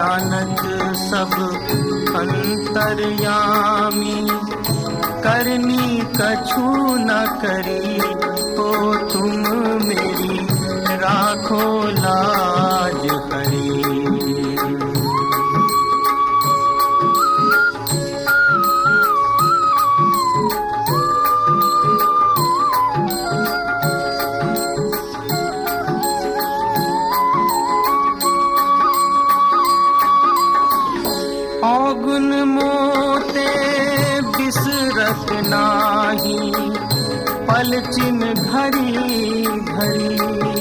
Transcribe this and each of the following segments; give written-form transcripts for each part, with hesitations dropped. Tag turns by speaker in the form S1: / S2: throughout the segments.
S1: जानत सब अंतर्यामी, करनी कछु न करी हो तुम मेरी, राखो लाज हरी। औगुन मोते बिसरत नाही, पलचिन घड़ी घड़ी।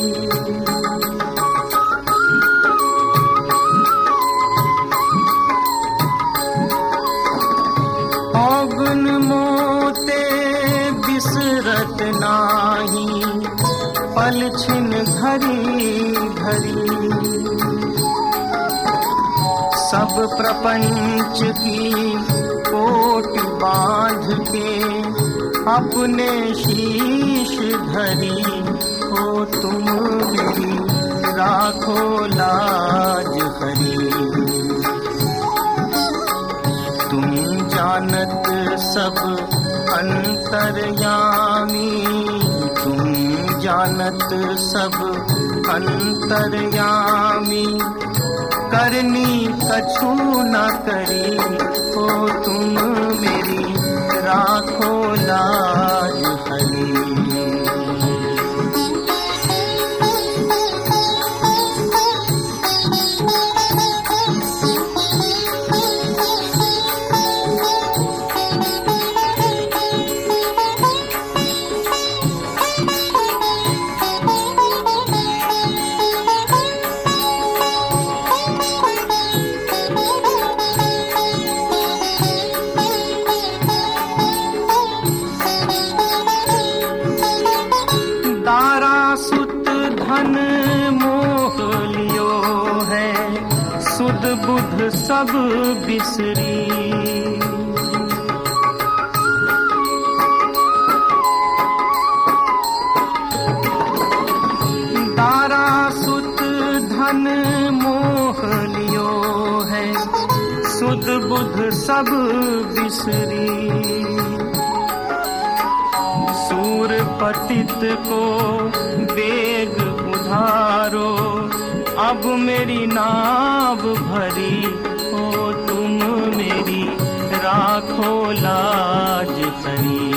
S1: औगुन मोते बिसरत नाही, पलचिन घड़ी घड़ी। सब प्रपंच की कोटि बांध के, अपने शीश धरी हो तुम मेरी, राखो लाज हरी। तुम जानत सब अंतर्यामी, तुम जानत सब अंतर्यामी, करनी कछु न करी हो तुम मेरी, राखो लाज हरी। धन मोह लियो है, सुध बुध सब बिसरी। दारा सुत धन मोह लियो है, सुध बुध सब बिसरी। सूर पतित को वेग उधारो, अब मेरी नाव भरी हो तुम मेरी, राखो लाज हरी।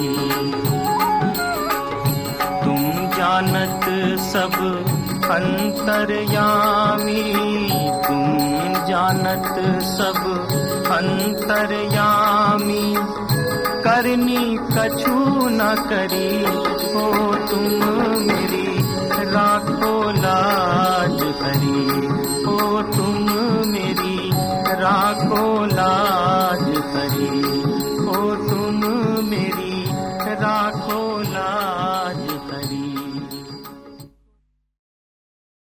S1: तुम जानत सब अंतर्यामी, तुम जानत सब अंतर्यामी, करनी कछु न करी हो तुम मेरी, राखो लाज हरी हो तुम मेरी, राखो लाज हरी।